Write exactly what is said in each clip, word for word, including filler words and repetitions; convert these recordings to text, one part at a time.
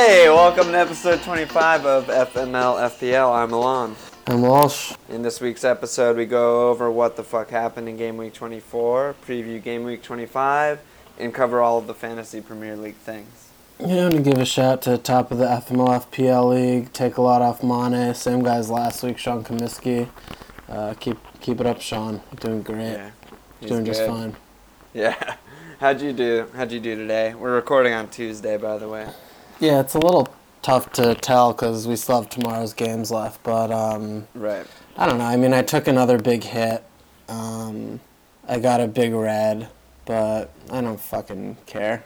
Hey, welcome to episode twenty-five of F M L F P L. I'm Alon. I'm Walsh. In this week's episode, we go over what the fuck happened in Game Week twenty-four, preview Game Week twenty-five, and cover all of the Fantasy Premier League things. Yeah, I'm going to give a shout to the top of the F M L F P L League. Take a lot off Mane. Same guys last week, Sean Comiskey. Uh, keep keep it up, Sean. You're doing great. Yeah, he's doing good. just fine. Yeah. How'd you do? How'd you do today? We're recording on Tuesday, by the way. Yeah, it's a little tough to tell because we still have tomorrow's games left. But um, right. I don't know. I mean, I took another big hit. Um, I got a big red, but I don't fucking care.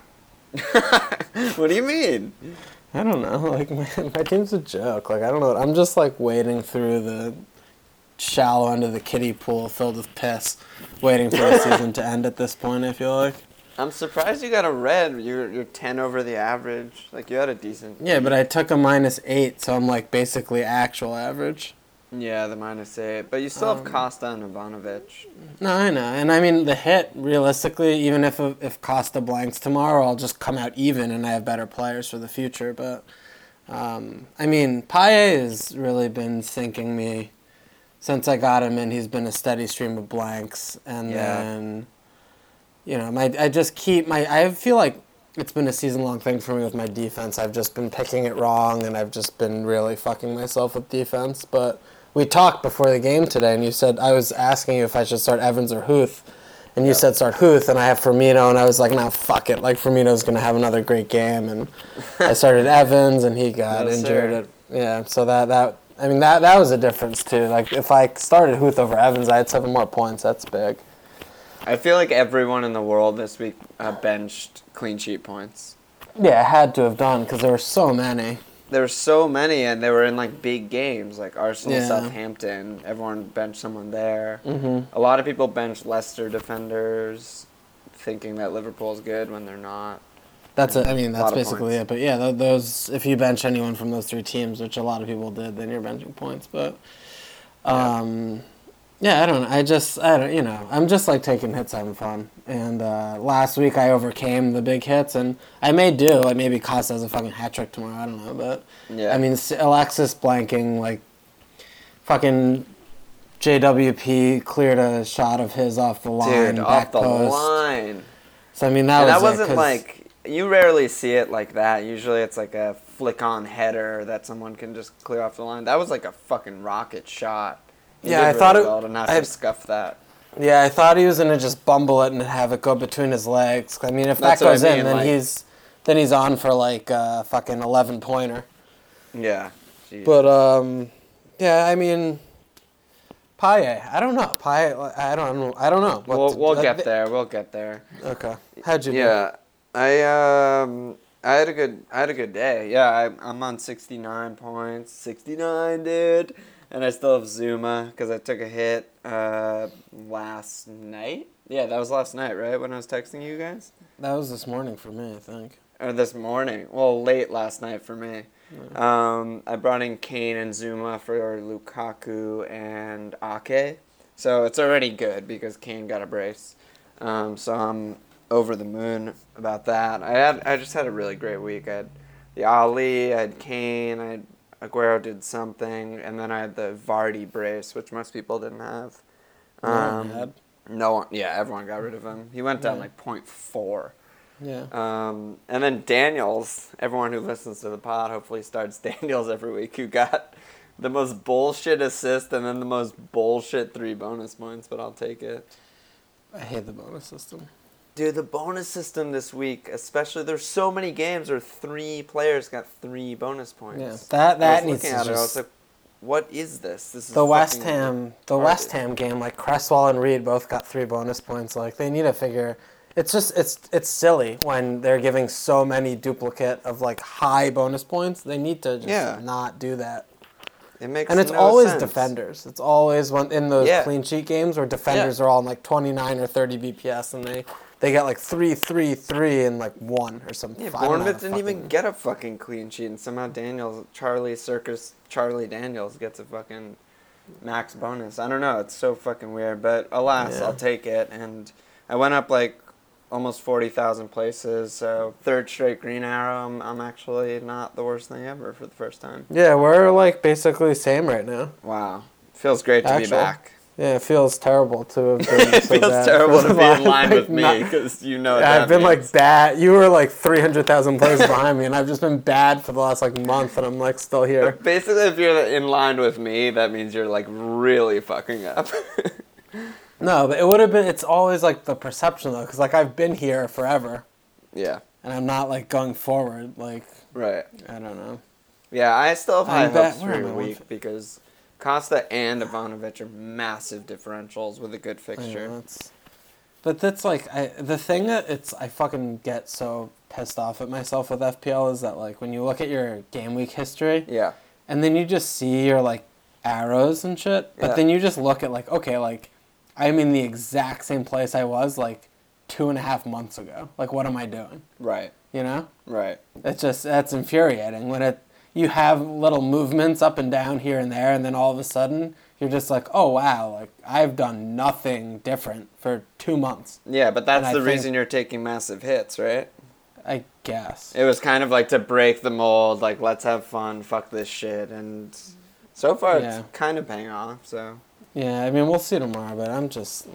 What do you mean? I don't know. Like my my team's a joke. Like I don't know. I'm just like wading through the shallow end of the kiddie pool filled with piss, waiting for the season to end at this point. I feel like. I'm surprised you got a red. You're you're ten over the average. Like you had a decent. Yeah, but I took a minus eight, so I'm like basically actual average. Yeah, the minus eight. But you still have Um, Costa and Ivanovic. No, I know, and I mean the hit. Realistically, even if if Costa blanks tomorrow, I'll just come out even, and I have better players for the future. But um, I mean, Payet has really been sinking me since I got him, and he's been a steady stream of blanks, and Yeah. then. You know, my I just keep my. I feel like it's been a season-long thing for me with my defense. I've just been picking it wrong, and I've just been really fucking myself with defense. But we talked before the game today, and you said I was asking you if I should start Evans or Huth, and you Yep. said start Huth, and I have Firmino, and I was like, no, fuck it. Like Firmino's gonna have another great game, and I started Evans, and he got No, injured. sir. It, yeah, so that that I mean that that was a difference too. Like if I started Huth over Evans, I had seven more points. That's big. I feel like everyone in the world this week uh, benched clean sheet points. Yeah, I had to have done because there were so many. There were so many, and they were in like big games, like Arsenal, Yeah. Southampton. Everyone benched someone there. Mm-hmm. A lot of people benched Leicester defenders, thinking that Liverpool's good when they're not. That's it. I mean, A that's lot of basically points. it. But yeah, th- those if you bench anyone from those three teams, which a lot of people did, then you're benching points. But um, yeah, I don't know. I just I don't. You know, I'm just like taking hits, having fun. And uh, last week I overcame the big hits, and I may do. Like maybe Costa has a fucking hat trick tomorrow. I don't know, but Yeah. I mean, S- Alexis blanking like fucking J W P cleared a shot of his off the line, Dude, back off the post. line. So I mean, that And was that it, wasn't 'cause- like, you rarely see it like that. Usually it's like a flick-on header that someone can just clear off the line. That was like a fucking rocket shot. He Yeah, did I thought really it- well to not I- just scuff that. Yeah, I thought he was gonna just bumble it and have it go between his legs. I mean, if That's that what I goes in, mean, then like- he's then he's on for like a fucking eleven pointer. Yeah. Jeez. But um, yeah, I mean, Payet. I don't know. Payet. I don't. know. I don't know. what We'll, to- we'll uh, get th- there. We'll get there. Okay. How'd you do? Yeah, I um I had a good I had a good day. Yeah, I, I'm on sixty-nine points. sixty-nine, dude. And I still have Zuma because I took a hit uh, last night. Yeah, that was last night, right? When I was texting you guys? That was this morning for me, I think. Or this morning. Well, late last night for me. Um, I brought in Kane and Zuma for Lukaku and Ake. So it's already good because Kane got a brace. Um, so I'm over the moon about that. I had I just had a really great week. I had the Ali, I had Kane, I had Aguero did something, and then I had the Vardy brace, which most people didn't have. No one Um, had. No one, yeah, everyone got rid of him. He went down Yeah. like point four. Yeah. Um, and then Daniels, everyone who listens to the pod hopefully starts Daniels every week, who got the most bullshit assist and then the most bullshit three bonus points, but I'll take it. I hate the bonus system. Dude, the bonus system this week, especially, there's so many games where three players got three bonus points. Yeah, that- that I was needs looking to at it, I was just- like, what is this? This is The West fucking Ham, the garbage. West Ham game, like Cresswell and Reed both got three bonus points. Like they need to figure. It's just it's it's silly when they're giving so many duplicate of like high bonus points. They need to just Yeah. not do that. It makes And it's no always sense. defenders. It's always one in those Yeah. clean sheet games where defenders Yeah. are all in like twenty-nine or thirty B P S and they they get like three, three, three, and like one or something. Yeah, I don't know Bournemouth how didn't even fucking- get a fucking clean sheet, and somehow Daniels, Charlie Circus, Charlie Daniels gets a fucking max bonus. I don't know. It's so fucking weird, but alas, Yeah. I'll take it. And I went up like almost forty thousand places. So third straight green arrow. I'm, I'm actually not the worst thing ever for the first time. Yeah, we're like basically same right now. Wow. Feels great to Actually. be back. Yeah, it feels terrible to have been It so feels bad terrible for to the be in last, line like, with me not- because you know what I've that been means. like bad. You were like three hundred thousand places behind me, and I've just been bad for the last like month, and I'm like still here. Basically, if you're in line with me, that means you're like really fucking up. No, but it would have been. It's always like the perception though, because like I've been here forever, Yeah. and I'm not like going forward. Like Right. I don't know. Yeah, I still have high I'm bet- hopes where for am I? your One week fi- because Costa and Ivanovic are massive differentials with a good I fixture. know, that's, but that's like I the thing that it's I fucking get so pissed off at myself with F P L is that like when you look at your game week history Yeah. and then you just see your like arrows and shit, but Yeah. then you just look at like okay like I'm in the exact same place I was like two and a half months ago. Like what am I doing? Right. You know? Right. It's just that's infuriating when it you have little movements up and down here and there, and then all of a sudden you're just like, oh wow, like I've done nothing different for two months. Yeah, but that's And I the think- reason you're taking massive hits, right? I guess. It was kind of like to break the mold, like let's have fun, fuck this shit, and so far Yeah. it's kind of paying off. So Yeah, I mean we'll see tomorrow, but I'm just,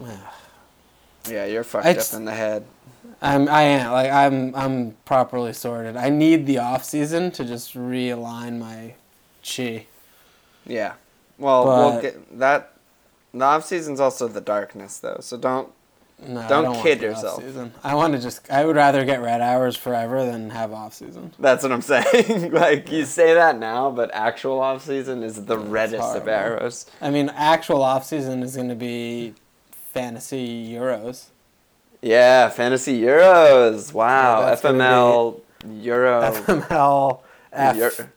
yeah, you're fucked I up just- in the head. I'm I am like I'm I'm properly sorted. I need the off season to just realign my chi. Yeah. Well, we'll But- get that. The off season's also the darkness, though. So don't. No, I Don't want kid the yourself. off-season. I want to just. I would rather get red hours forever than have off season. That's what I'm saying. Like you say that now, but actual off season is the reddest of horrible. arrows. I mean, actual off season is going to be fantasy Euros. Yeah, fantasy Euros. Wow, Yeah, that's F M L Euro. F M L, Euro- F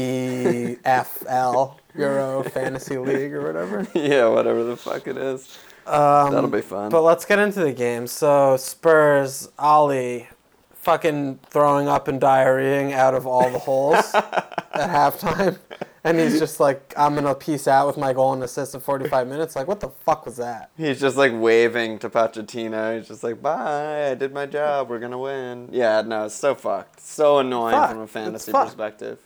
E F L, Euro Fantasy League or whatever. Yeah, whatever the fuck it is. Um, That'll be fun. But let's get into the game. So Spurs, Ollie, fucking throwing up and diarrheaing out of all the holes at halftime. And he's just like, I'm going to peace out with my goal and assist in forty-five minutes. Like, what the fuck was that? He's just like waving to Pochettino. He's just like, bye, I did my job. We're going to win. Yeah, no, it's so fucked. So annoying Fuck. from a It's fantasy fucked. perspective.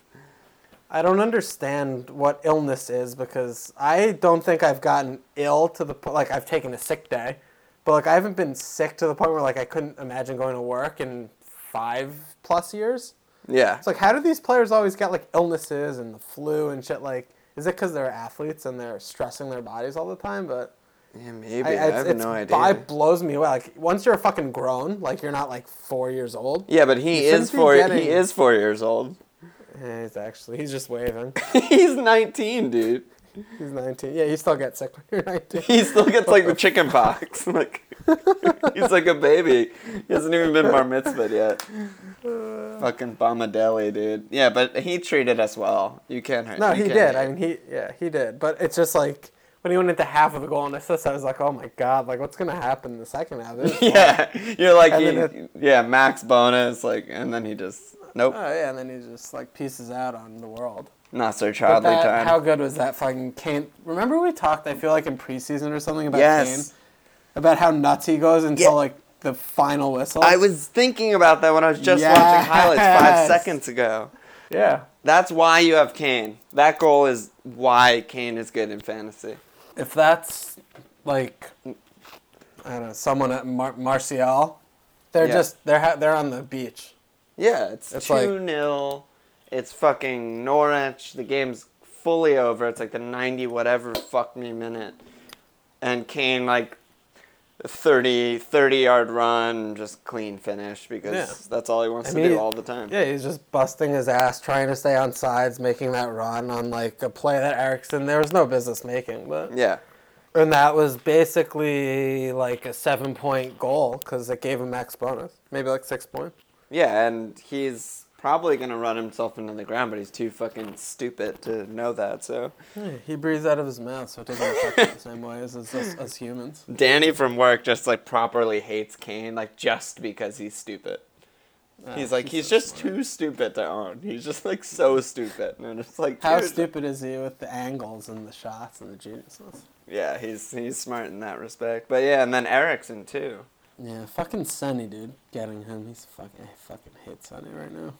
I don't understand what illness is because I don't think I've gotten ill to the point, like I've taken a sick day, but like I haven't been sick to the point where like I couldn't imagine going to work in five plus years. Yeah. It's like, how do these players always get like illnesses and the flu and shit? Like, is it because they're athletes and they're stressing their bodies all the time? But Yeah, maybe. I, I, it's, have it's, no idea. It blows me away. Like, once you're fucking grown, like you're not like four years old. Yeah, but he You shouldn't is be four. getting- He is four years old. Yeah, he's actually he's just waving. He's nineteen, dude. He's nineteen. Yeah, you still get sick when you're nineteen. He still gets like the chicken pox. Like he's like a baby. He hasn't even been bar mitzvahed yet. Fucking Bomadelli, dude. Yeah, but he treated us well. You can't hurt. No, you he can't did. hate. I mean, he yeah, he did. But it's just like when he went into half of the goal and assist, I was like, oh my god, like what's gonna happen in the second half? This is Yeah, you're like, And he, then yeah, max bonus, like, and then he just, nope, Oh yeah, and then he just like pieces out on the world. not so But childly that, time. how good was that fucking Kane? Remember we talked? I feel like in preseason or something about Yes. Kane, about how nuts he goes until Yeah. like the final whistle. I was thinking about that when I was just watching highlights five Yes. seconds ago. yeah. That's why you have Kane. That goal is why Kane is good in fantasy. If that's like, I don't know, someone at Mar- Martial, they're Yeah. just they're ha- they're on the beach. Yeah, it's, It's two like- nil. It's fucking Norwich. The game's fully over. It's like the ninety whatever fuck me minute. And Kane, like, a thirty, thirty yard run, just clean finish because Yeah. that's all he wants I to mean, do he- all the time. Yeah, he's just busting his ass, trying to stay on sides, making that run on like a play that Ericsson there was no business making, but Yeah. and that was basically like a seven point goal because it gave him max bonus, maybe like six points. Yeah, and he's probably going to run himself into the ground, but he's too fucking stupid to know that, so. Yeah, he breathes out of his mouth, so it doesn't affect him the same way as us, us, us humans. Danny from work just, like, properly hates Kane, like, just because he's stupid. He's Ah, like, he's so just smart. too stupid to own. He's just, like, so stupid. And it's like, How dude, stupid is he with the angles and the shots and the geniuses? Yeah, he's he's smart in that respect. But yeah, and then Ericsson, too. Yeah, fucking Sonny, dude. Getting him. He's fucking, I fucking hate Sonny right now.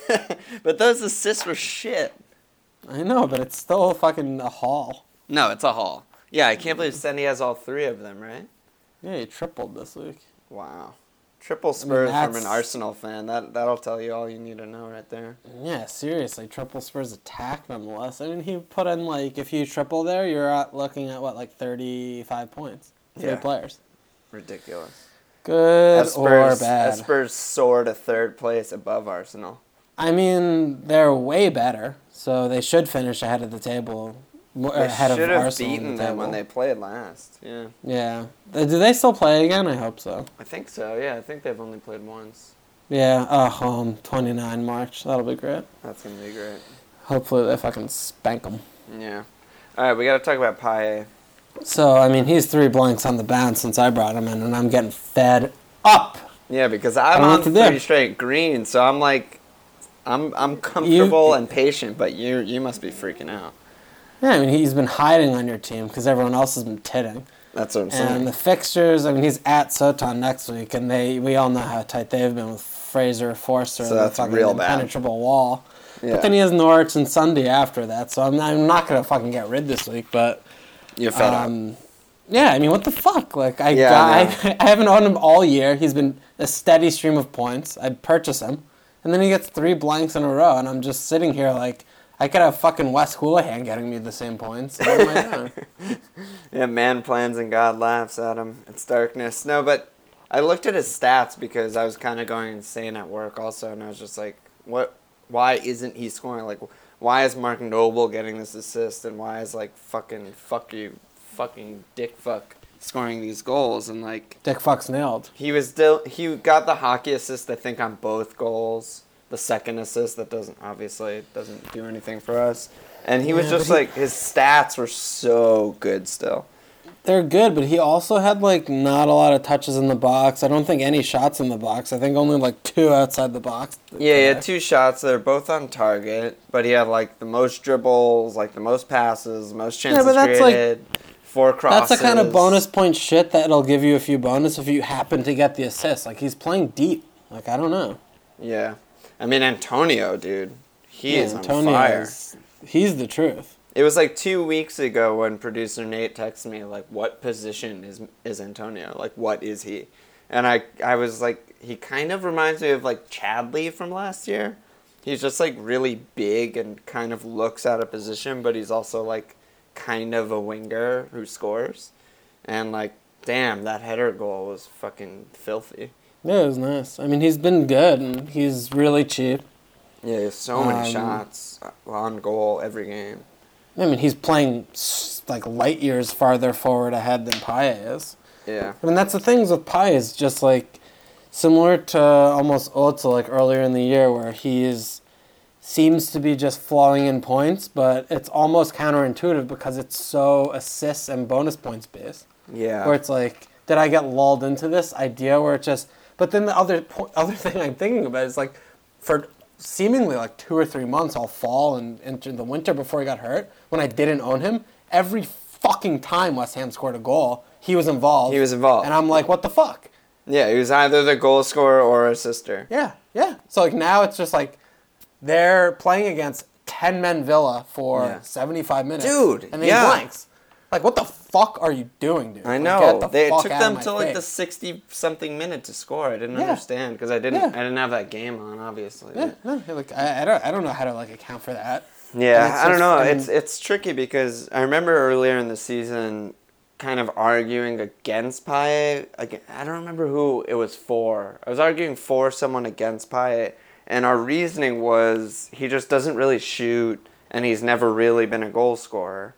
But those assists were shit. I know, but it's still fucking a haul. No, it's a haul. Yeah, I can't believe Sendy has all three of them, right? Yeah, he tripled this week. Wow. Triple Spurs I mean, from an Arsenal fan. That, that'll tell you all you need to know right there. Yeah, seriously. Triple Spurs attack, nonetheless. I mean, he put in, like, if you triple there, you're at looking at, what, like thirty-five points? Three Yeah. players. Ridiculous. Good Spurs, or bad? as Spurs soar to third place above Arsenal. I mean, they're way better, so they should finish ahead of the table. Or They ahead of should have Arsenal on beaten the them when table. they played last. Yeah. Yeah. Uh, Do they still play again? I hope so. I think so, yeah. I think they've only played once. Yeah, uh, home, twenty-nine March. That'll be great. That's going to be great. Hopefully they fucking spank them. Yeah. All right, we got to talk about Paye. So, I mean, he's three blanks on the bounce since I brought him in, and I'm getting fed up. Yeah, because I I'm don't know on what to do. three straight green, so I'm like, I'm I'm comfortable and patient, but you you must be freaking out. Yeah, I mean, he's been hiding on your team because everyone else has been titting. That's what I'm saying. And the fixtures, I mean, he's at Soton next week, and they we all know how tight they've been with Fraser, Forster, So and the that's fucking real bad. impenetrable wall. Yeah. But then he has Norwich and Sunday after that, so I'm not, I'm not going to fucking get rid this week, but... You're fed up. um, Yeah, I mean, what the fuck? Like, I, Yeah, got, I I, I haven't owned him all year. He's been a steady stream of points. I'd purchase him. And then he gets three blanks in a row, and I'm just sitting here like, I could have fucking Wes Houlihan getting me the same points. What am I doing? Yeah, man plans and God laughs at him. It's darkness. No, but I looked at his stats because I was kind of going insane at work also, and I was just like, what? Why isn't he scoring? Like, why is Mark Noble getting this assist, and why is, like, fucking fuck you, fucking dick fuck scoring these goals? And, like, Dick fuck's nailed. he was still, he got the hockey assist, I think, on both goals. The second assist that doesn't, obviously, doesn't do anything for us. And he was Yeah, just but he- like, his stats were so good still. They're good, but he also had, like, not a lot of touches in the box. I don't think any shots in the box. I think only, like, two outside the box. Yeah, he had two shots. They're both on target, but he had like the most dribbles, like the most passes, most chances but that's, like- created, four crosses. That's the kind of bonus point shit that'll give you a few bonus if you happen to get the assist. Like, he's playing deep. Like, I don't know. Yeah, I mean Antonio, dude, he Yeah, is on Antonio fire. is- he's the truth. It was like two weeks ago when producer Nate texted me like, "What position is is Antonio? Like, what is he?" And I I was like, he kind of reminds me of like Chadley from last year. He's just like really big and kind of looks out of position, but he's also like kind of a winger who scores. And like, damn, that header goal was fucking filthy. Yeah, it was nice. I mean, he's been good, and he's really cheap. Yeah, he has so many Um, shots on goal every game. I mean, he's playing s- like light years farther forward ahead than Paye is. Yeah. I mean, that's the things with Paye is just like similar to almost Otto like earlier in the year where he is seems to be just flowing in points, but it's almost counterintuitive because it's so assists and bonus points based. Yeah. Where it's like, did I get lulled into this idea where it just? But then the other po- other thing I'm thinking about is like, for seemingly like two or three months all fall and into the winter before he got hurt, when I didn't own him, every fucking time West Ham scored a goal, he was involved. He was involved. And I'm like, what the fuck? Yeah, he was either the goal scorer or assister. Yeah, yeah. So like now it's just like they're playing against ten men Villa for Yeah. seventy-five minutes. Dude, and then yeah. he blanks. Like, what the fuck are you doing, dude? I Like, know. get the They it fuck took out them of my to like the face. sixty something minute to score. I didn't Yeah. understand because I didn't Yeah. I didn't have that game on, obviously. Yeah, no, like I, I don't I don't know how to like account for that. Yeah, And it's I don't just- know. I mean- it's it's tricky because I remember earlier in the season kind of arguing against Paye. Again, I don't remember who it was for. I was arguing for someone against Paye, and our reasoning was he just doesn't really shoot, and he's never really been a goal scorer,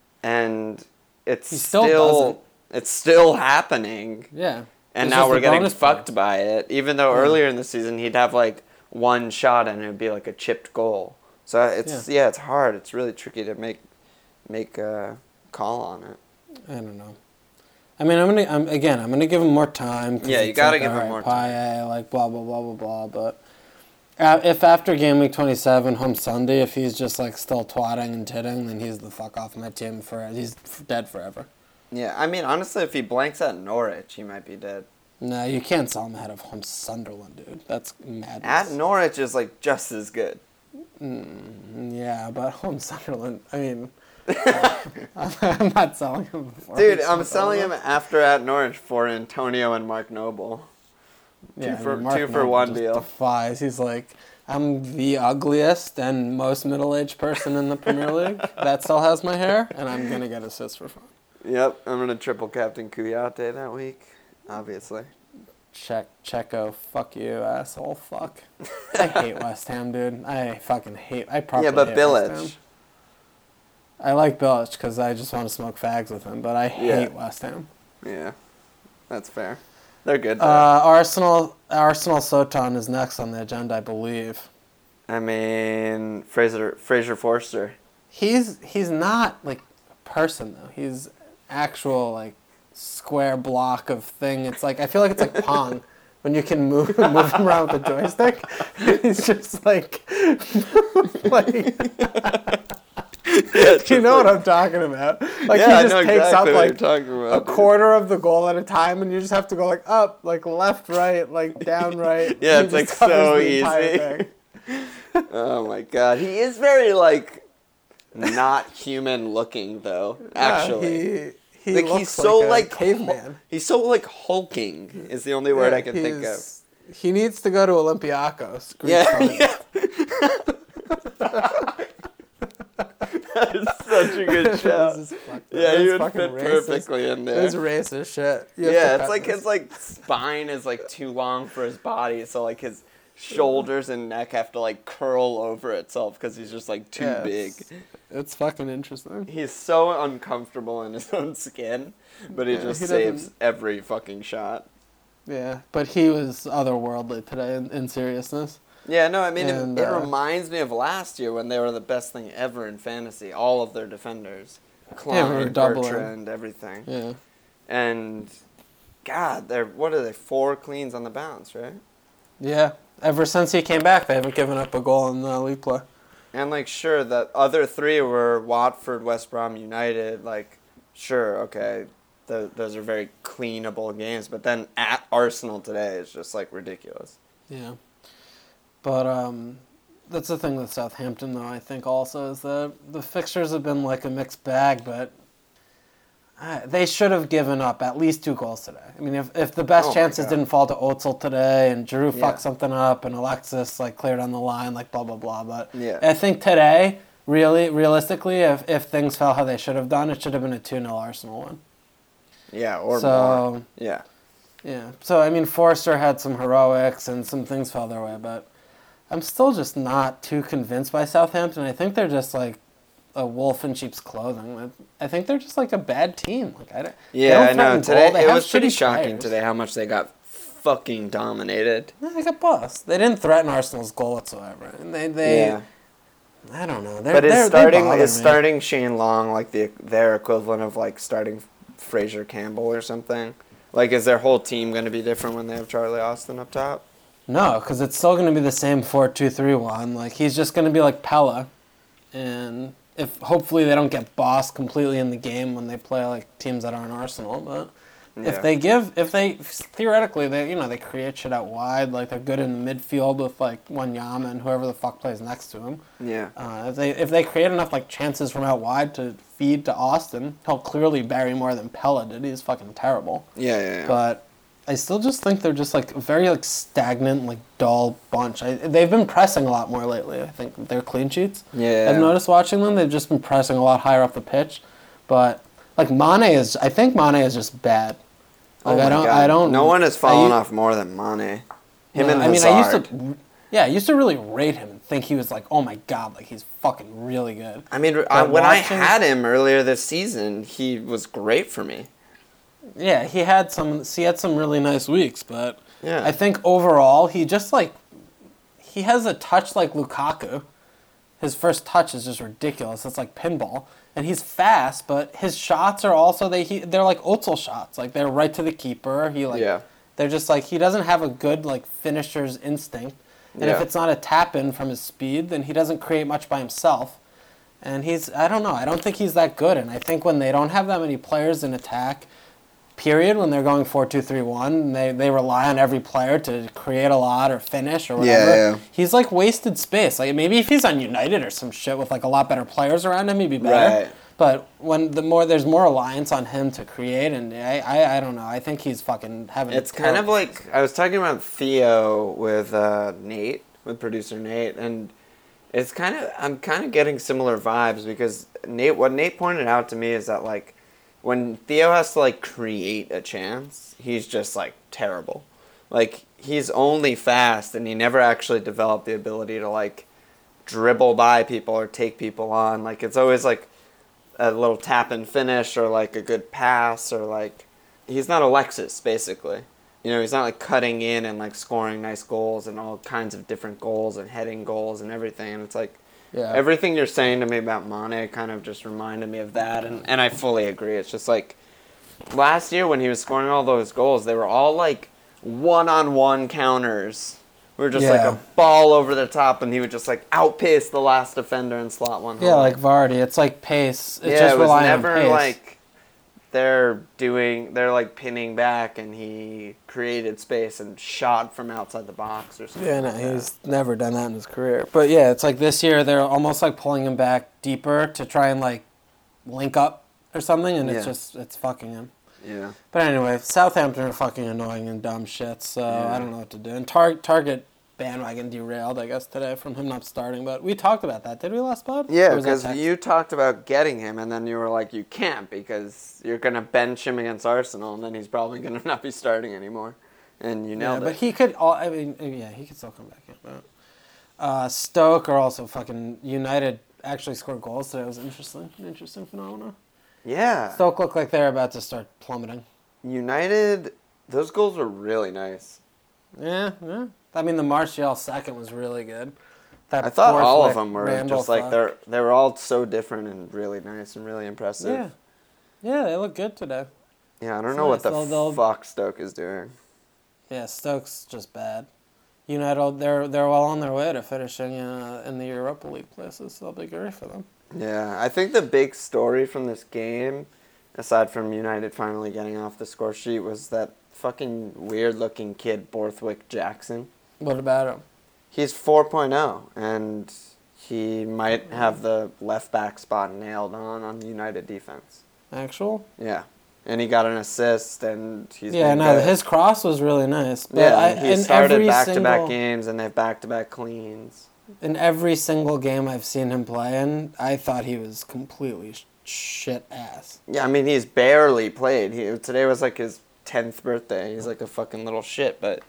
and it's He still still, doesn't. it's still happening. Yeah. And It's now just we're the getting bonus fucked points. by it. Even though earlier in the season he'd have like one shot and it would be like a chipped goal. So it's yeah, it's hard. It's really tricky to make make a call on it. I don't know. I mean, I'm gonna. I'm again. I'm gonna give him more time. 'cause Yeah, you it's gotta like, give him alright, more Paye, like blah blah blah blah blah. But uh, if after game week twenty-seven, home Sunday, if he's just like still twatting and titting, then he's the fuck off my team for. He's f- dead forever. Yeah, I mean honestly, if he blanks at Norwich, he might be dead. No, you can't sell him ahead of home Sunderland, dude. That's madness. At Norwich is like just as good. Mm, yeah, but home Sunderland, I mean, I'm not selling him before. Dude, I'm selling him after at Norwich for Antonio and Mark Noble. Yeah, two for, I mean, Mark two for Noble one just deal. Defies. He's like, I'm the ugliest and most middle-aged person in the Premier League that still has my hair, and I'm going to get assists for fun. Yep, I'm going to triple captain Kouyaté that week, obviously. Check, Checo, fuck you, asshole, fuck. I hate West Ham, dude. I fucking hate, I probably Yeah, but hate West Ham. Bilic. I like Bilic because I just want to smoke fags with him, but I hate Yeah. West Ham. Yeah, that's fair. They're good, though. Uh, Arsenal, Arsenal Soton is next on the agenda, I believe. I mean, Fraser Fraser Forster. He's he's not like a person though. He's actual like square block of thing. It's like I feel like it's like Pong when you can move move him around with a joystick. He's just like like Yeah, you know what I'm talking about. Like yeah, he just I know takes exactly up what like you're talking about, a dude. quarter of the goal at a time, and you just have to go like up, like left, right, like down, right. Yeah, He it's like just covers so the entire easy. thing. Oh my god, he is very like not human looking though. Actually, Yeah, he, he like looks he's so like, a like caveman. hul- he's so like hulking is the only word Yeah, I can think of. he's- He needs to go to Olympiacos. Greek Yeah, times. yeah. That is such a good shout. This is fucked up. Yeah, This he is would fucking fit racist. perfectly in This is there. racist shit. You have to Yeah, cut it's like this. his like spine is like too long for his body, so like his shoulders and neck have to like curl over itself because he's just like too Yeah, big. It's, it's fucking interesting. He's so uncomfortable in his own skin, but he Yeah, just he saves doesn't- every fucking shot. Yeah, but he was otherworldly today in, in seriousness. Yeah, no, I mean, And, it, it uh, reminds me of last year when they were the best thing ever in fantasy. All of their defenders. Yeah, we Klein, were doubling. Bertrand, everything. Yeah. And, God, they're, what are they, four cleans on the bounce, right? Yeah. Ever since he came back, they haven't given up a goal in the league play. And, like, sure, the other three were Watford, West Brom, United. Like, sure, okay, th- those are very cleanable games. But then at Arsenal today is just, like, ridiculous. Yeah. But um, that's the thing with Southampton, though, I think also, is that the fixtures have been like a mixed bag, but uh, they should have given up at least two goals today. I mean, if, if the best Oh my chances God. didn't fall to Özil today, and Giroud Yeah. fucked something up, and Alexis like cleared on the line, like blah, blah, blah. But Yeah. I think today, really, realistically, if, if things fell how they should have done, it should have been a two nil Arsenal win. Yeah, or So- more. Yeah. Yeah. So, I mean, Forster had some heroics, and some things fell their way, but I'm still just not too convinced by Southampton. I think they're just like a wolf in sheep's clothing. I think they're just like a bad team. Like I don't. they Yeah, don't I know. threaten Today goal. They it have was pretty shitty shocking players. today how much they got fucking dominated. Yeah, they got bossed. They didn't threaten Arsenal's goal whatsoever. And they, they Yeah. I don't know. They're, But is they're, starting they bother is me. starting Shane Long like the their equivalent of like starting Fraser Campbell or something? Like, is their whole team going to be different when they have Charlie Austin up top? No, because it's still going to be the same four two three one. Like he's just going to be like Pella, and if hopefully they don't get bossed completely in the game when they play like teams that aren't Arsenal. But Yeah. if they give, if they theoretically they you know they create shit out wide, like they're good in the midfield with like Wanyama and whoever the fuck plays next to him. Yeah. Uh, if they if they create enough like chances from out wide to feed to Austin, he'll clearly bury more than Pella did. He's fucking terrible. Yeah, yeah, yeah. But I still just think they're just like a very like stagnant, like dull bunch. I, they've been pressing a lot more lately. I think their clean sheets. Yeah. I've noticed watching them. They've just been pressing a lot higher up the pitch. But like Mane is, I think Mane is just bad. Oh Like my I don't, God. I don't. No one has I fallen u- off more than Mane. Him no, and I mean, I used Hazard. to. Yeah, I used to really rate him and think he was like, oh my god, like he's fucking really good. I mean, I, when watching- I had him earlier this season, he was great for me. Yeah, he had some. He had some really nice weeks, but Yeah. I think overall he just like he has a touch like Lukaku. His first touch is just ridiculous. It's like pinball, and he's fast, but his shots are also they he, they're like Özil shots. Like they're right to the keeper. He like Yeah. they're just like he doesn't have a good like finisher's instinct, and if Yeah. it's not a tap in from his speed, then he doesn't create much by himself. And he's I don't know. I don't think he's that good. And I think when they don't have that many players in attack, period when they're going four two three one. They they rely on every player to create a lot or finish or whatever. Yeah, yeah. He's like wasted space. Like maybe if he's on United or some shit with like a lot better players around him, he'd be better. Right. But when the more there's more reliance on him to create, and I, I, I don't know. I think he's fucking having. It's kind of like I was talking about Theo with uh, Nate, with producer Nate, and it's kind of I'm kind of getting similar vibes because Nate. What Nate pointed out to me is that like when Theo has to like create a chance, he's just like terrible. Like he's only fast, and he never actually developed the ability to like dribble by people or take people on. Like it's always like a little tap and finish or like a good pass or like he's not Alexis basically. You know, he's not like cutting in and like scoring nice goals and all kinds of different goals and heading goals and everything. And it's like yeah. everything you're saying to me about Mane kind of just reminded me of that, and, and I fully agree. It's just like last year when he was scoring all those goals, they were all like one-on-one counters. We were just yeah. like a ball over the top, and he would just like outpace the last defender and slot one home. Yeah, like Vardy. It's like pace. It's yeah, just it was relying never on pace. like they're doing, they're like pinning back, and he created space and shot from outside the box or something. Yeah, no, like he's that. never done that in his career. But yeah, it's like this year they're almost like pulling him back deeper to try and like link up or something, and it's Yeah. just it's fucking him. Yeah. But anyway, Southampton are fucking annoying and dumb shit, so Yeah. I don't know what to do. And Tar- Target bandwagon derailed, I guess, today from him not starting. But we talked about that, did we, last pod? Yeah, Or was that because text? you talked about getting him, and then you were like, you can't because you're going to bench him against Arsenal, and then he's probably going to not be starting anymore. And you Yeah, nailed but it. he could. All, I mean, yeah, he could still come back in. But uh, Stoke are also fucking United. Actually scored goals today. It was interesting. An interesting phenomenon. Yeah. Stoke look like they're about to start plummeting. United, those goals were really nice. Yeah, yeah. I mean, the Martial second was really good. That I thought fourth, all like, of them were Randall just like fuck. they're they were all so different and really nice and really impressive. Yeah, yeah, they look good today. Yeah, I don't It's know nice. what the They'll- they'll- fuck Stoke is doing. Yeah, Stoke's just bad. United, they're they're well on their way to finishing uh, in the Europa League places, so that'll be great for them. Yeah, I think the big story from this game, aside from United finally getting off the score sheet, was that fucking weird-looking kid, Borthwick Jackson. What about him? He's four point oh, and he might have the left-back spot nailed on on United defense. Actual? Yeah. And he got an assist, and he's Yeah, been no, good. his cross was really nice. But Yeah, I, he in started every back-to-back single, games, and they have back-to-back cleans. In every single game I've seen him play in, I thought he was completely sh- shit ass. Yeah, I mean, he's barely played. He Today was like his tenth birthday. He's like a fucking little shit, but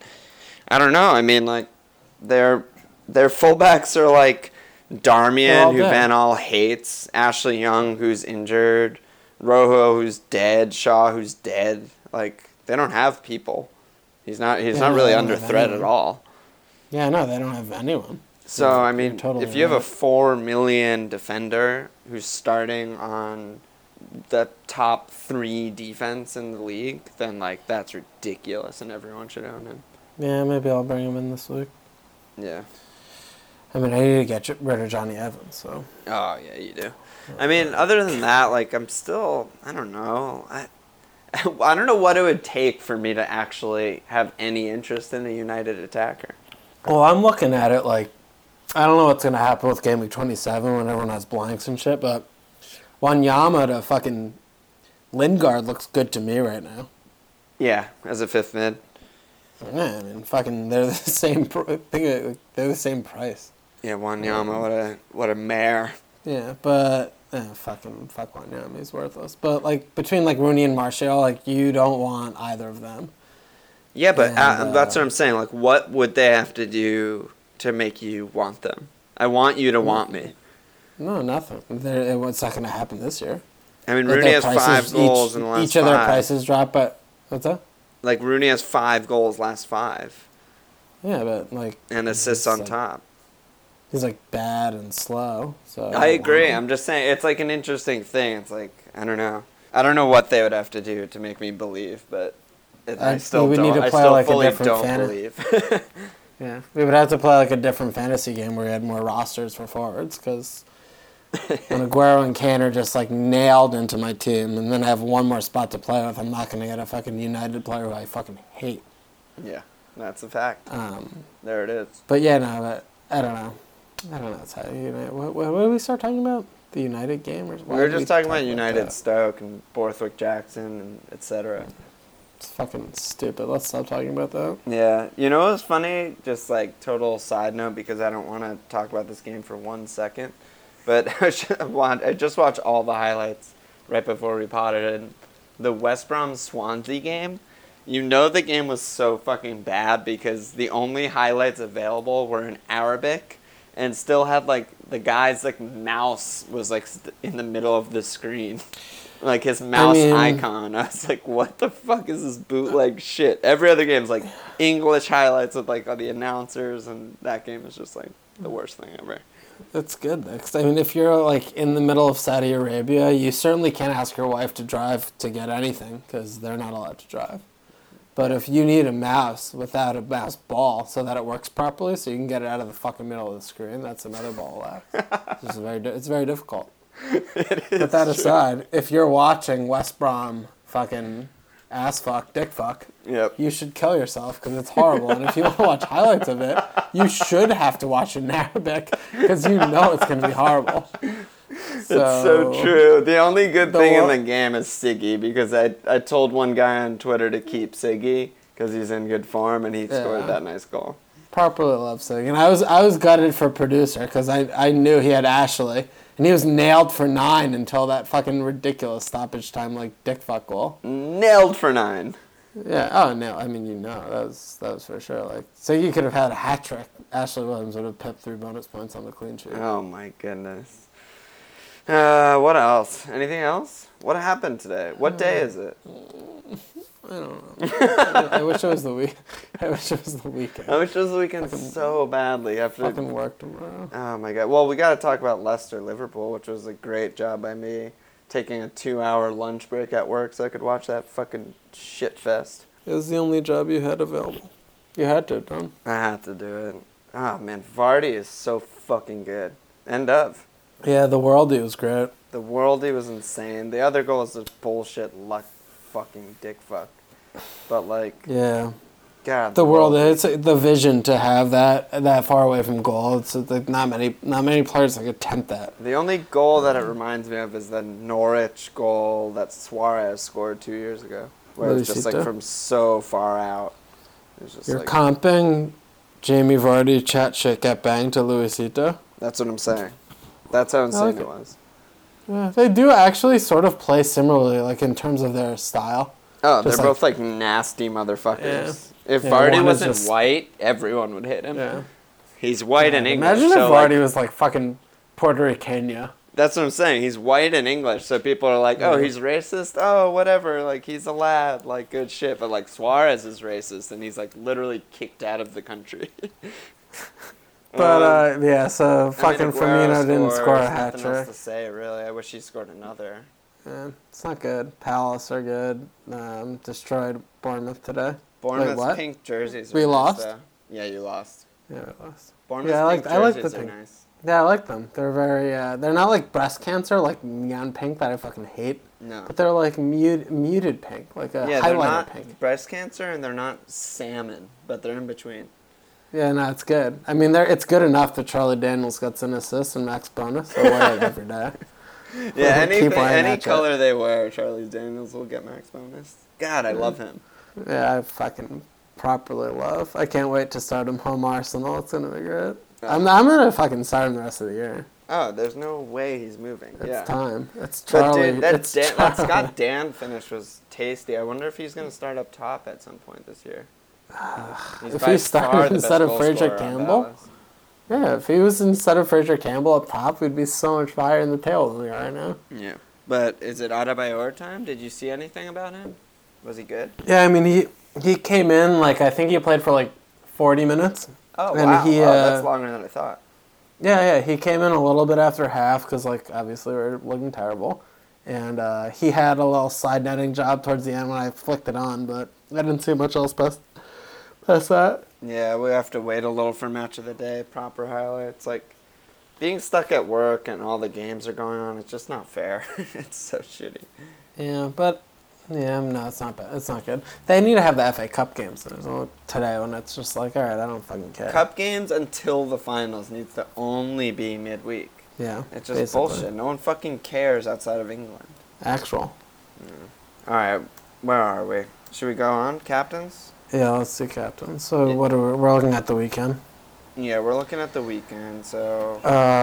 I don't know. I mean, like, their their fullbacks are like They're Darmian, all who good. Van Gaal hates, Ashley Young, who's injured, Rojo, who's dead, Shaw, who's dead. Like, they don't have people. He's not He's Yeah, not no, really they don't under have threat at anyone. all. Yeah, no, they don't have anyone. So, You're- I you're mean, totally if you have a right. four million defender who's starting on the top three defense in the league, then, like, that's ridiculous, and everyone should own him. Yeah, maybe I'll bring him in this week. Yeah. I mean, I need to get rid of Johnny Evans, so. Oh, yeah, you do. I mean, other than that, like, I'm still, I don't know. I, I don't know what it would take for me to actually have any interest in a United attacker. Well, I'm looking at it like, I don't know what's going to happen with Game Week twenty-seven when everyone has blanks and shit, but Wanyama to fucking Lingard looks good to me right now. Yeah, as a fifth mid. Yeah, I mean, fucking, they're the same. Pr- I think they're the same price. Yeah, Wanyama, what a what a mare. Yeah, but eh, fucking fuck Wanyama, he's worthless. But like between like Rooney and Martial, like you don't want either of them. Yeah, but And, uh, uh, that's what I'm saying. Like, what would they have to do to make you want them? I want you to want me. No, nothing. They're, it's not going to happen this year. I mean, Like, Rooney their has prices- five goals each, in the last Each of their five. prices drop, but what's that? Like, Rooney has five goals last five, Yeah, but like and assists he's on like- top. He's like bad and slow. So I don't agree. want him. I'm just saying it's like an interesting thing. It's like I don't know. I don't know what they would have to do to make me believe, but it, I I- still we would don't. need to I play still like a fully different don't fan- believe. Yeah, we would have to play like a different fantasy game where we had more rosters for forwards because When Aguero and Kane are just like nailed into my team, and then I have one more spot to play with, I'm not going to get a fucking United player who I fucking hate. Yeah, that's a fact. Um, there it is. But yeah, no, but I don't know. I don't know. It's how United. What, what, what did we start talking about? The United game? Or we were just we talking about United, about Stoke, and Borthwick Jackson, and et cetera. It's fucking stupid. Let's stop talking about that. Yeah. You know what's funny? Just like total side note, because I don't want to talk about this game for one second. But I just watched all the highlights right before we potted in. The West Brom Swansea game, you know the game was so fucking bad because the only highlights available were in Arabic and still had like the guy's like mouse was like in the middle of the screen. Like his mouse I mean, icon. I was like, what the fuck is this bootleg shit? Every other game's like English highlights with like all the announcers, and that game is just like the worst thing ever. That's good. Because I mean, if you're like in the middle of Saudi Arabia, you certainly can't ask your wife to drive to get anything because they're not allowed to drive. But if you need a mouse without a mouse ball so that it works properly, so you can get it out of the fucking middle of the screen, that's another ball of wax. It's very, it's very difficult. It is But that true. aside, if you're watching West Brom fucking ass fuck, dick fuck, yep. you should kill yourself because it's horrible. And if you want to watch highlights of it, you should have to watch it in Arabic because you know it's going to be horrible. It's so true. The only good the thing wor- in the game is Siggy, because I I told one guy on Twitter to keep Siggy because he's in good form and he Yeah. scored that nice goal. Properly love Sig. And I was I was gutted for producer because I, I knew he had Ashley. And he was nailed for nine until that fucking ridiculous stoppage time, like, dick fuck goal. Nailed for nine. Yeah, oh, no, I mean, you know, that was that was for sure. Like, so you could have had a hat trick. Ashley Williams would have pipped three bonus points on the clean sheet. Oh, my goodness. Uh, what else? Anything else? What happened today? What day is it? I don't know. I, I wish it was the week. I wish it was the weekend. I wish it was the weekend fucking, so badly. After fucking work tomorrow. Oh my god. Well, we got to talk about Leicester Liverpool, which was a great job by me, taking a two-hour lunch break at work so I could watch that fucking shit fest. It was the only job you had available. You had to, Tom. I had to do it. Oh man, Vardy is so fucking good. End of. Yeah, the worldie was great. The worldie was insane. The other goal was just bullshit luck, fucking dick fuck. But like, yeah, God, the, the world. It's the vision to have that that far away from goal. It's like not many, not many players that could attempt that. The only goal that it reminds me of is the Norwich goal that Suarez scored two years ago, where it's just like from so far out. It's just You're like, comping Jamie Vardy chat shit get banged to Luisito. That's what I'm saying. That's how insane like it it. was. Yeah, they do actually sort of play similarly, like in terms of their style. Oh, Just they're like, both like nasty motherfuckers. Yeah. If yeah, Vardy wasn't just, white, everyone would hit him. Yeah. He's white yeah, and English. Imagine if so Vardy like, was like fucking Puerto Rican. That's what I'm saying. He's white and English, so people are like, "Oh, he's racist. Oh, whatever. Like he's a lad. Like good shit." But like Suarez is racist, and he's like literally kicked out of the country. But uh, yeah, so fucking I mean, Firmino didn't scores, score a hat nothing else trick. to say, really. I wish he scored another. Yeah, it's not good. Palace are good. Um, destroyed Bournemouth today. Bournemouth's Wait, what? pink jerseys. We are lost? Nice, though. Yeah, you lost. Yeah, we lost. Bournemouth's yeah, I like pink I like jerseys the are pink. nice. Yeah, I like them. They're very. Uh, they're not like breast cancer, like neon pink that I fucking hate. No. But they're like mute, muted pink, like a Yeah, they're highlighter not pink. breast cancer and they're not salmon, but they're in between. Yeah, no, it's good. I mean, they're it's good enough that Charlie Daniels gets an assist and max bonus. So I wear it every day. Yeah, anything, any that color shit. they wear, Charlie Daniels will get max bonus. God, I love him. Yeah, I fucking properly love. I can't wait to start him home Arsenal. It's gonna be great. Oh. I'm I'm gonna fucking start him the rest of the year. Oh, there's no way he's moving. It's yeah. time. It's But Charlie. dude, that, it's Dan, that Charlie. Scott Dan finish was tasty. I wonder if he's going to start up top at some point this year. He's If by he far started the instead best of goal Fraser scorer on Campbell? Dallas. Yeah, if he was instead of Fraser Campbell up top, we'd be so much higher in the tail than we are right now. Yeah. But is it Adebayor time? Did you see anything about him? Was he good? Yeah, I mean he he came in like I think he played for like forty minutes. Oh, And wow. he, wow. uh, That's longer than I thought. Yeah, yeah, he came in a little bit after half because, like, obviously we were looking terrible. And uh, he had a little side netting job towards the end when I flicked it on, but I didn't see much else past, past that. Yeah, we have to wait a little for match of the day, proper highlights. Like, being stuck at work and all the games are going on, it's just not fair. It's so shitty. Yeah, but yeah, no, it's not bad. It's not good. They need to have the F A Cup games today when it's just like, all right, I don't fucking care. Cup games until the finals needs to only be midweek. Yeah, it's just basically. bullshit. No one fucking cares outside of England. Actual. Yeah. All right, where are we? Should we go on captains? Yeah, let's see captains. So Yeah. what are we? We're looking at the weekend. Yeah, we're looking at the weekend. So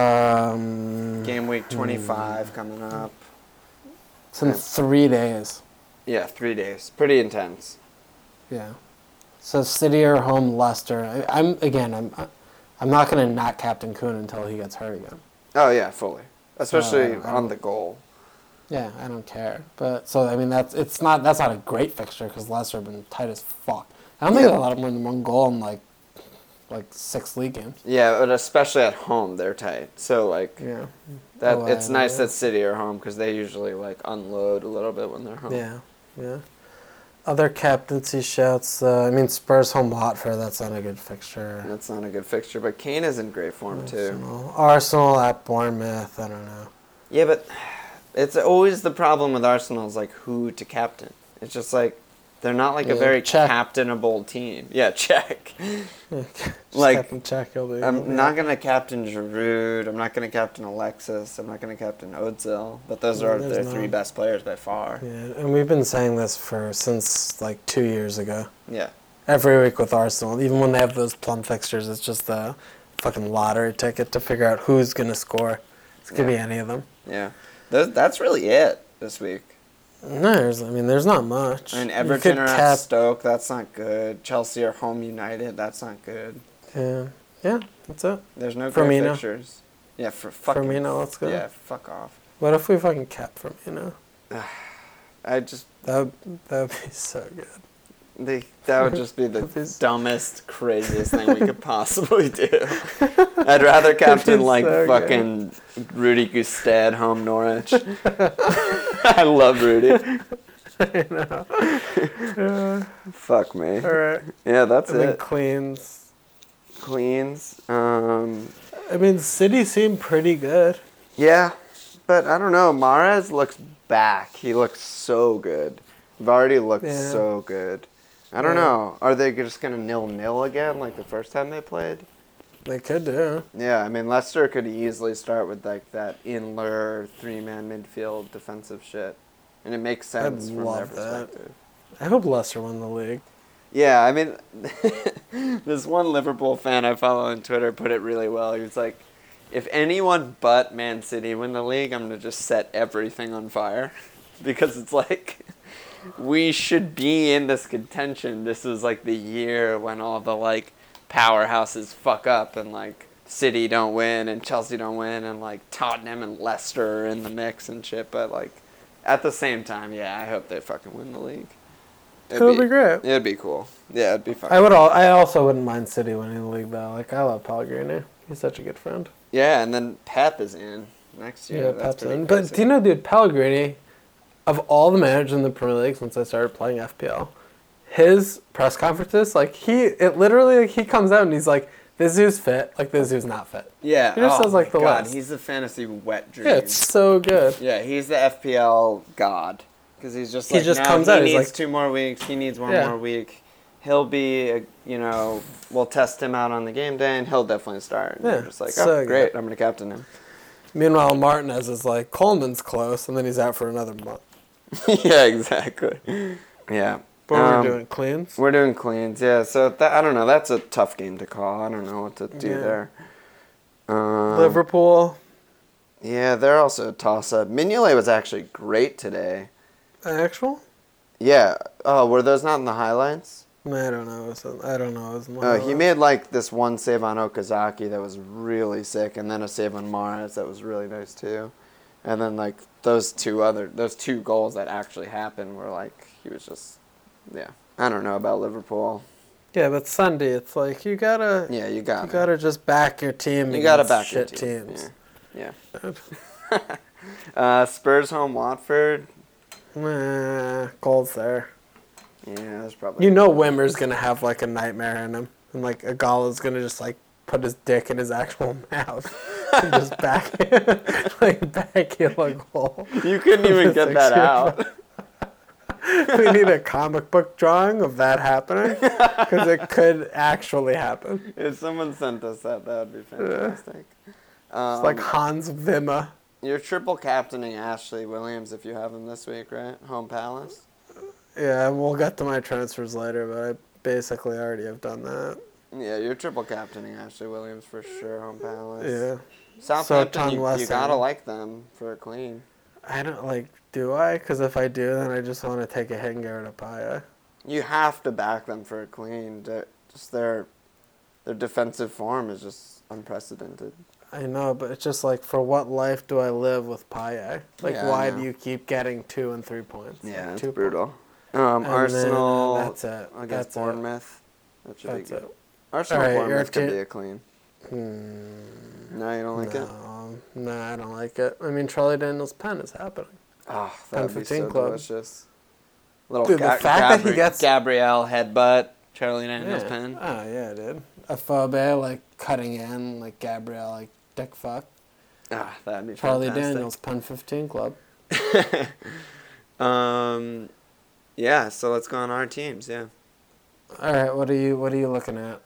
um, game week twenty-five hmm. coming up. It's in three days. Yeah, three days. Pretty intense. Yeah. So City are home Leicester. I, I'm again. I'm. I'm not gonna not captain Kuhn until he gets hurt again. Oh yeah, fully. Especially uh, on the goal. Yeah, I don't care. But so I mean that's it's not that's not a great fixture because Leicester have been tight as fuck. I don't think Yeah. a lot of them win one goal in like like six league games. Yeah, but especially at home they're tight. So like Yeah. that Oh, it's I- nice yeah. that City are home because they usually like unload a little bit when they're home. Yeah, yeah. Other captaincy shouts. Uh, I mean Spurs home Watford. That's not a good fixture. That's not a good fixture, but Kane is in great form too. Arsenal. Arsenal at Bournemouth. I don't know. Yeah, but it's always the problem with Arsenal is like who to captain. It's just like they're not like Yeah, a very check. captainable team. Yeah, check. Just Like, captain check, he'll be- I'm yeah. not gonna captain Giroud. I'm not gonna captain Alexis. I'm not gonna captain Ozil. But those Yeah, are there's their no- three best players by far. Yeah, and we've been saying this for since like two years ago. Yeah. Every week with Arsenal, even when they have those plum fixtures, it's just a fucking lottery ticket to figure out who's gonna score. It could be Yeah. any of them. Yeah. Th- that's really it this week. No, there's, I mean, there's not much. I mean, You Everton could are at cap- Stoke. That's not good. Chelsea are home United. That's not good. Yeah, yeah, that's it. There's no great Firmino. fixtures. Yeah, for fucking. Firmino, let's go. Yeah, fuck off. What if we fucking cap Firmino? I just That would, that would be so good. they, that would just be the That'd be- dumbest, craziest thing we could possibly do. I'd rather captain like so fucking Rudy Gustad home Norwich. I love Rudy. I know. Uh, Fuck me. all right. Yeah, that's I mean, it. Queens. Queens. Um, I mean, City seemed pretty good. yeah, but I don't know. Mahrez looks back. He looks so good. Vardy looks Yeah. so good. I don't Yeah. know. Are they just gonna nil nil again like the first time they played? They could do. Yeah, I mean Leicester could easily start with like that Inler three man midfield defensive shit, and it makes sense from their love that. perspective. I hope Leicester won the league. Yeah, I mean, this one Liverpool fan I follow on Twitter put it really well. He was like, if anyone but Man City win the league, I'm going to just set everything on fire. Because it's like, we should be in this contention. This is like the year when all the like powerhouses fuck up and like City don't win and Chelsea don't win and like Tottenham and Leicester are in the mix and shit. But like, at the same time, yeah, I hope they fucking win the league. It would be great. It'd be cool. Yeah, it'd be fun. I would. All, I also wouldn't mind City winning the league though. Like I love Pellegrini. He's such a good friend. Yeah, and then Pep is in next year. Yeah, That's Pep's pretty in. crazy. But do you know, dude, Pellegrini, of all the managers in the Premier League since I started playing F P L, his press conferences, like he, it literally, like, he comes out and he's like, "This dude's fit. Like this dude's not fit." Yeah, He just oh says, like, my the God, list. he's the fantasy wet dream. Yeah, it's so good. Yeah, he's the F P L god. Because he's just He like, just no, comes he out, he's needs like- two more weeks, he needs one Yeah. more week. He'll be, a, you know, we'll test him out on the game day, and he'll definitely start. And Yeah, you're just like, so oh, good. great, I'm going to captain him. Meanwhile, Martinez is like, Coleman's close, and then he's out for another month. Yeah, exactly. Yeah. But Um, we're doing cleans. We're doing cleans, yeah. So, that, I don't know, that's a tough game to call. I don't know what to do Yeah. there. Um, Liverpool. Yeah, they're also a toss-up. Mignolet was actually great today. Actual? Yeah. Oh, were those not in the highlights? I don't know. It's a- I don't know. It's Uh, he made like this one save on Okazaki that was really sick, and then a save on Mahrez that was really nice too. And then like those two other, those two goals that actually happened were like he was just, yeah. I don't know about Liverpool. Yeah, but Sunday, it's like you gotta. Yeah, you got. You gotta just back your team. You gotta against back your shit team. teams. Yeah. yeah. uh, Spurs home Watford. Nah, goals there. Yeah, that's probably. You know Wimmer's gonna have like a nightmare in him, and like Agala's gonna just like put his dick in his actual mouth and just back like backheel a goal. You couldn't even get that out. We need a comic book drawing of that happening because it could actually happen. If someone sent us that, that would be fantastic. Um, It's like Hans Zimmer. You're triple captaining Ashley Williams if you have him this week, right? Home Palace? Yeah, we'll get to my transfers later, but I basically already have done that. Yeah, you're triple captaining Ashley Williams for sure, Home Palace. Yeah. Southampton, you, West you gotta Ham. like them for a clean. I don't like, do I? Because if I do, then I just want to take a hit and get rid of Paya. You have to back them for a clean. They're, just their their defensive form is just unprecedented. I know, but it's just like, for what life do I live with Paya? Like, Yeah, I why know. do you keep getting two and three points? Yeah, Like, it's two brutal. Um, And Arsenal then that's it. against That's it. Bournemouth. That should That's be good. it. Arsenal All right, Bournemouth your could ti- be a clean. Hmm. No, you don't like it? No, no, I don't like it. I mean, Charlie Daniels' pen is happening. Oh, that would be fifteen so club. delicious. Little Dude, the Ga- fact that he Gabri- gets- Gabrielle headbutt, Charlie Daniels Yeah. pen. Oh, yeah, dude. Afobe, like, cutting in, like, Gabrielle, like, dick fuck. Ah, that'd be Charlie fantastic. Daniels, Pen fifteen Club. um, yeah. So let's go on our teams. Yeah. All right, what are you, what are you looking at?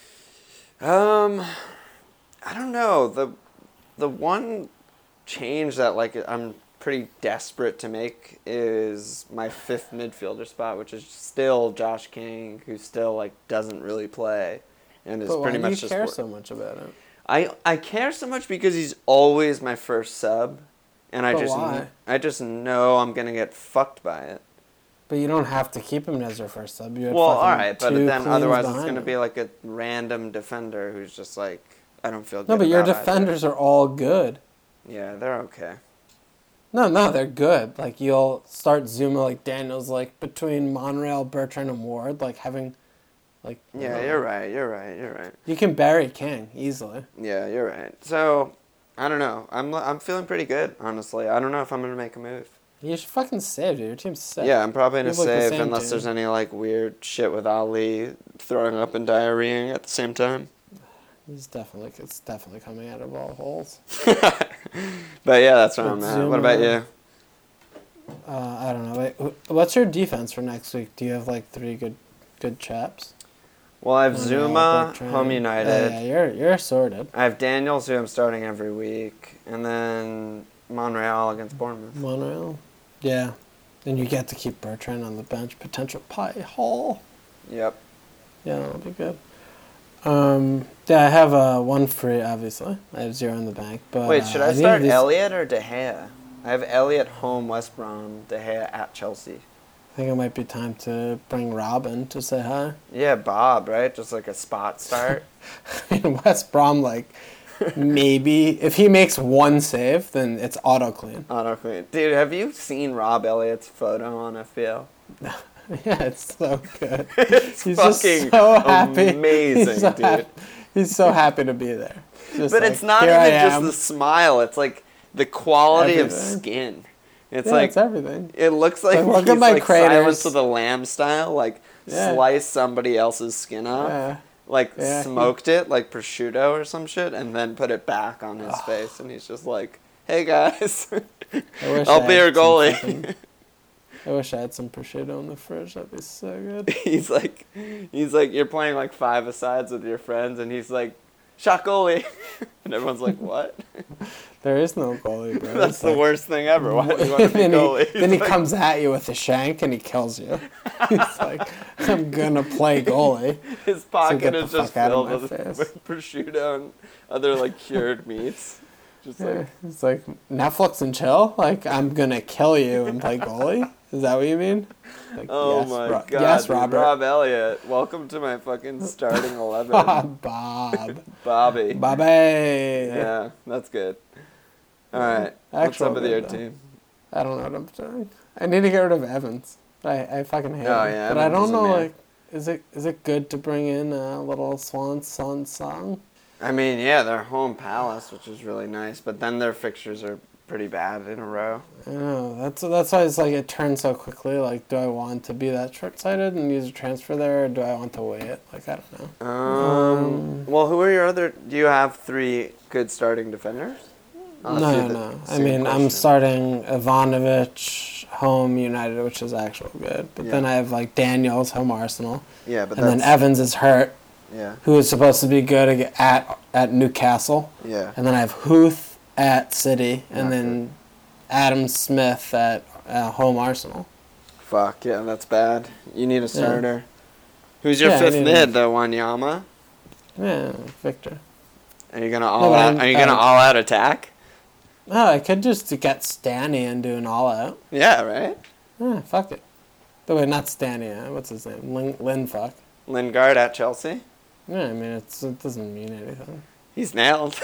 Um, I don't know. The the one change that like I'm pretty desperate to make is my fifth midfielder spot, which is still Josh King, who still like doesn't really play, and is But why pretty do much you just. care wor- so much about it? I I care so much because he's always my first sub, and I But just why? I just know I'm gonna get fucked by it. But you don't have to keep him as your first sub. You had Well, fucking all right, but two then cleans otherwise it's behind gonna him. be like a random defender who's just like I don't feel good. No, but your about either. defenders are all good. Yeah, they're okay. No, no, they're good. Like, you'll start Zuma, like, Daniels, like, between Monreal, Bertrand, and Ward, like, having, like... Yeah, uh, you're right. You're right. You're right. You can bury King, easily. Yeah, you're right. So, I don't know. I'm I'm feeling pretty good, honestly. I don't know if I'm gonna make a move. You should fucking save, dude. Your team's sick. Yeah, I'm probably gonna You have, like, the save same unless team. there's any like weird shit with Ali throwing up and diarrheaing at the same time. He's definitely, it's definitely coming out of all holes. But yeah, that's where But I'm at. Zuma- What about you? Uh, I don't know. Wait, wh- what's your defense for next week? Do you have, like, three good good chaps? Well, I have Monreal, Zuma, Bertrand. Home United. Yeah, yeah, you're, you're sorted. I have Daniels, who I'm starting every week, and then Monreal against Bournemouth. Monreal. Yeah. And you get to keep Bertrand on the bench. Potential pie haul. Yep. Yeah, that'll be good. Um, yeah, I have uh, one free, obviously. I have zero in the bank. But Wait, should uh, I need start these- Elliott or De Gea? I have Elliott home West Brom, De Gea at Chelsea. I think it might be time to bring Robin to say hi. Yeah, Bob, right? Just like a spot start. I mean, West Brom, like, maybe if he makes one save, then it's auto clean. Auto clean. Dude, have you seen Rob Elliott's photo on F P L? Yeah, it's so good. It's He's just fucking so happy. amazing, He's so dude. happy. He's so happy to be there. Just But like, it's not here I even just am. the smile. It's like the quality of Everything. skin. It's Yeah, like it's everything. it looks like, Like, look he's at my like craters. Silence of the Lamb style, like Yeah. slice somebody else's skin off, Yeah. like Yeah, he- smoked it like prosciutto or some shit, and then put it back on his face, and he's just like, "Hey guys, I wish I'll I be had your some goalie." fucking- I wish I had some prosciutto in the fridge. That'd be so good. he's like, he's like, you're playing like five asides with your friends, and he's like, "Shot goalie," and everyone's like, "What?" There is no goalie, bro. That's It's the like- worst thing ever. Why do you want to be then goalie? he, then he He's like- comes at you with a shank and he kills you. He's like, I'm gonna play goalie. His get pocket the is just fuck out of filled my with, face. with prosciutto and other like cured meats. Just Yeah, like it's like Netflix and chill. Like, I'm gonna kill you and play goalie. Is that what you mean? Like, oh yes, my Ro- god, yes, dude, Robert. Rob Elliott, welcome to my fucking starting eleven, Bob. Bobby. Bobby. Yeah, that's good. All right, what's Actual up with good, your though. team? I don't know what I'm doing. I need to get rid of Evans. I, I fucking hate Oh, him. yeah, but I Evans don't is a know, man. like, is it is it good to bring in a little Swan Song song? I mean, yeah, they're home Palace, which is really nice, but then their fixtures are pretty bad in a row. I know. That's that's why it's like it turns so quickly. Like, do I want to be that short-sighted and use a transfer there, or do I want to wait? Like, I don't know. Um, Um, well, who are your other? Do you have three good starting defenders? I'll ask you No, the no. I same mean, I'm question. starting Ivanovic, home United, which is actual good. But then Yeah. I have like Daniels, home Arsenal, Yeah, but and then that's Evans is hurt, yeah, who is supposed to be good ag- at at Newcastle. yeah. And then I have Huth at City, and Not then Adam Smith at uh, home Arsenal. Fuck yeah, that's bad. You need a starter. Who's your Yeah, I fifth need mid a- though, Wanyama? Yeah, Victor. Are you gonna all but out? I'm- Are you gonna uh, all out attack? Oh, I could just get Stanny and do an all out. Yeah, right. Yeah, fuck it. The way, not Stanny. uh, What's his name? Lin, Lin fuck. Lingard at Chelsea. Yeah, I mean, it's, it doesn't mean anything. He's nailed.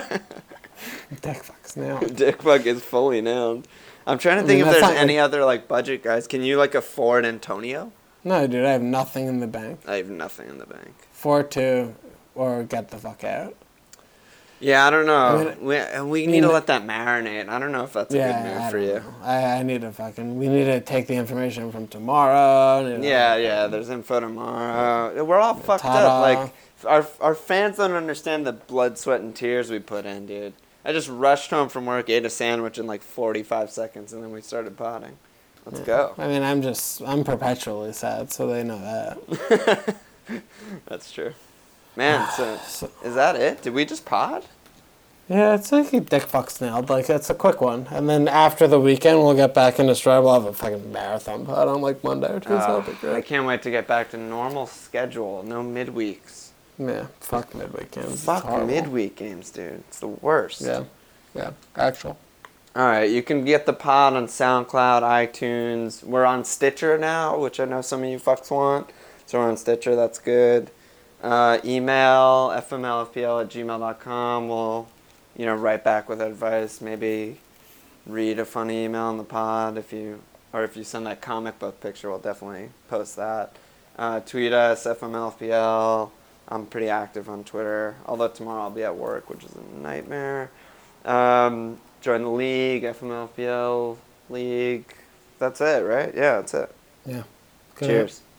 Dick fucks now. Dickbug is fully nailed. I'm trying to I think mean, if that's there's not any like- other like budget guys. Can you like afford Antonio? No, dude, I have nothing in the bank. I have nothing in the bank. four two or get the fuck out. Yeah, I don't know. I mean, we we I need to mean- let that marinate. I don't know if that's a yeah, good move I for don't you. know. I, I need to fucking. We need to take the information from tomorrow. need to- Yeah, yeah. There's info tomorrow. We're all fucked Ta-da. up. Like our our fans don't understand the blood, sweat, and tears we put in, dude. I just rushed home from work, ate a sandwich in like forty-five seconds, and then we started potting. Let's go. I mean, I'm just. I'm perpetually sad, so they know that. That's true. Man, so So- is that it? Did we just pod? Yeah, it's like a dick fuck snailed. Like, it's a quick one. And then after the weekend, we'll get back into stride. We'll have a fucking marathon pod on like Monday or Tuesday. That'll be Uh, I great. can't wait to get back to normal schedule. No midweeks. Yeah, fuck midweek games. It's Fuck horrible. midweek games, dude. It's the worst. Yeah, yeah, actual. All right, you can get the pod on SoundCloud, iTunes. We're on Stitcher now, which I know some of you fucks want. So we're on Stitcher. That's good. Uh, email f m l f p l at gmail dot com. We'll, you know, write back with advice. Maybe read a funny email on the pod if you, or if you send that comic book picture, we'll definitely post that. Uh, tweet us f m l f p l. I'm pretty active on Twitter. Although tomorrow I'll be at work, which is a nightmare. Um, join the league, F M L F P L league. That's it, right? Yeah, that's it. Yeah. Good Cheers.